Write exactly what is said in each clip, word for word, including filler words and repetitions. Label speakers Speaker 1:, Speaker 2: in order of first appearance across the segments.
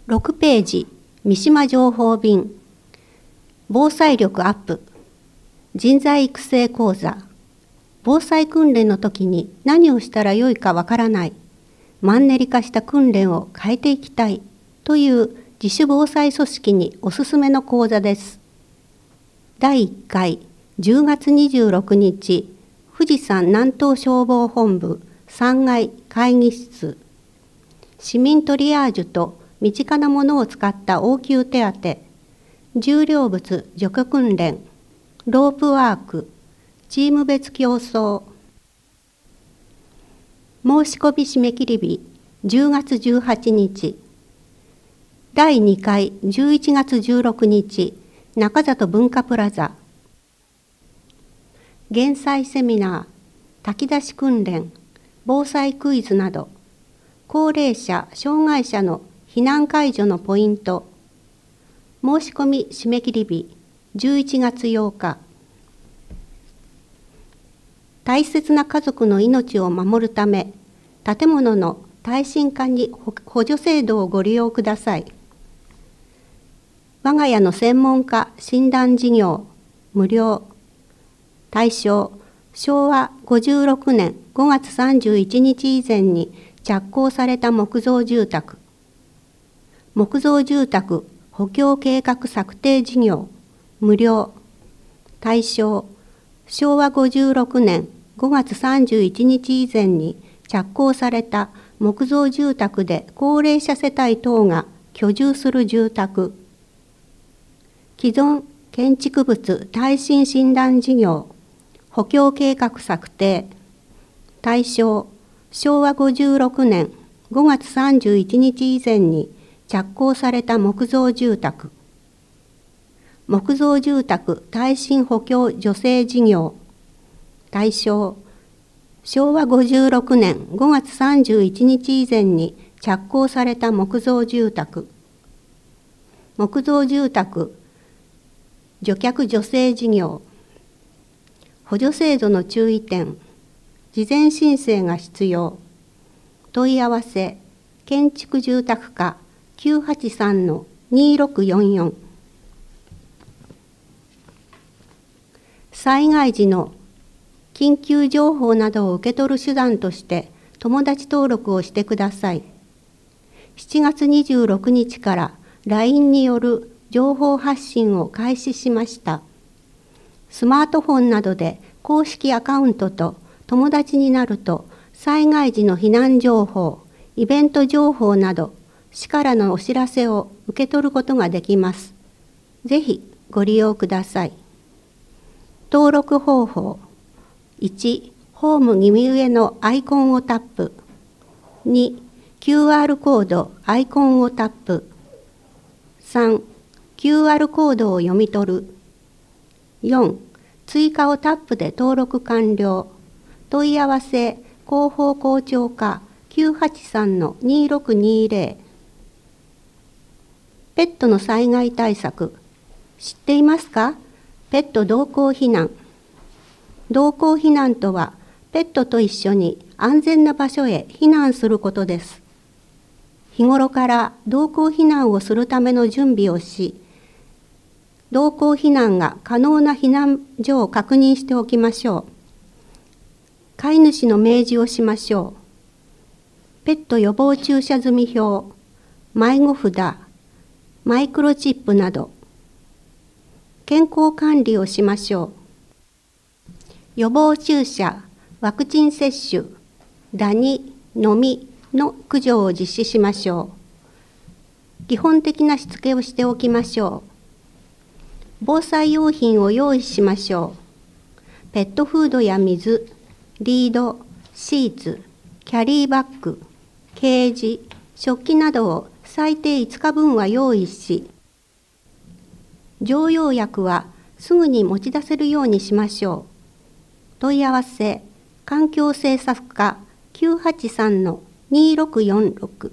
Speaker 1: ろくページ、三島情報便、防災力アップ、人材育成講座、防災訓練の時に何をしたらよいかわからない、マンネリ化した訓練を変えていきたいという自主防災組織におすすめの講座です。だいいっかい、じゅうがつにじゅうろくにち、富士山南東消防本部さんがい会議室、市民トリアージュと身近なものを使った応急手当、重量物除去訓練、ロープワーク、チーム別競争。申し込み締め切り日じゅうがつじゅうはちにち。だいにかいじゅういちがつじゅうろくにち、中里文化プラザ。減災セミナー、炊き出し訓練、防災クイズなど、高齢者・障害者の避難解除のポイント。申し込み締め切り日じゅういちがつようか。大切な家族の命を守るため、建物の耐震化に補助制度をご利用ください。我が家の専門家診断事業無料。対象、しょうわごじゅうろくねんごがつさんじゅういちにち以前に着工された木造住宅。木造住宅補強計画策定事業無料。対象、しょうわごじゅうろくねんごがつさんじゅういちにち以前に着工された木造住宅で高齢者世帯等が居住する住宅。既存建築物耐震診断事業補強計画策定。対象、しょうわごじゅうろくねんごがつさんじゅういちにち以前に着工された木造住宅。木造住宅耐震補強助成事業。対象、しょうわごじゅうろくねんごがつさんじゅういちにち以前に着工された木造住宅。木造住宅除却助成事業。補助制度の注意点。事前申請が必要。問い合わせ、建築住宅課きゅうはちさんのにろくよんよん。災害時の緊急情報などを受け取る手段として友達登録をしてください。しちがつにじゅうろくにちから ライン による情報発信を開始しました。スマートフォンなどで公式アカウントと友達になると災害時の避難情報、イベント情報など市からのお知らせを受け取ることができます。ぜひご利用ください。登録方法。いち、ホーム右上のアイコンをタップ。に、キューアール コードアイコンをタップ。さん、キューアール コードを読み取る。よん、追加をタップで登録完了。問い合わせ、広報校長課きゅうはちさんのにろくにぜろ。ペットの災害対策。知っていますか？ペット同行避難。同行避難とは、ペットと一緒に安全な場所へ避難することです。日頃から同行避難をするための準備をし、同行避難が可能な避難所を確認しておきましょう。飼い主の明示をしましょう。ペット予防注射済み表、迷子札、マイクロチップなど、健康管理をしましょう。予防注射、ワクチン接種、ダニ、ノミの駆除を実施しましょう。基本的なしつけをしておきましょう。防災用品を用意しましょう。ペットフードや水、リード、シーツ、キャリーバッグ、ケージ、食器などを最低いつかぶんは用意し、常用薬はすぐに持ち出せるようにしましょう。問い合わせ、環境政策課きゅうはちさんのにろくよんろく。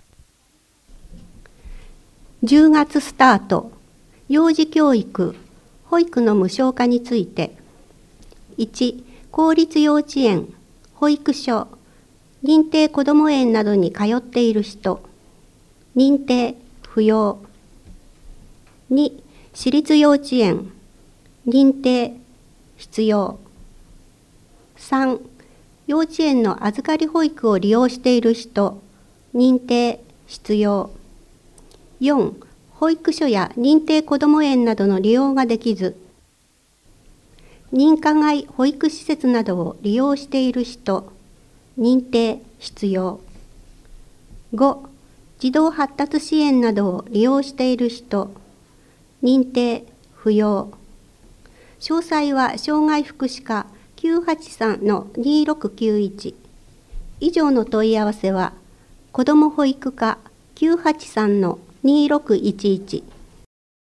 Speaker 1: じゅうがつスタート、幼児教育、保育の無償化について。いち、公立幼稚園、保育所、認定こども園などに通っている人、認定、 不要。に、私立幼稚園、認定、必要。さん、幼稚園の預かり保育を利用している人、認定、必要。よん、保育所や認定こども園などの利用ができず、認可外保育施設などを利用している人、認定、必要。ご、児童発達支援などを利用している人、認定、不要。詳細は障害福祉課きゅうはちさんのにろくきゅういち。以上の問い合わせは、子ども保育課きゅうはちさんのにろくいちいち。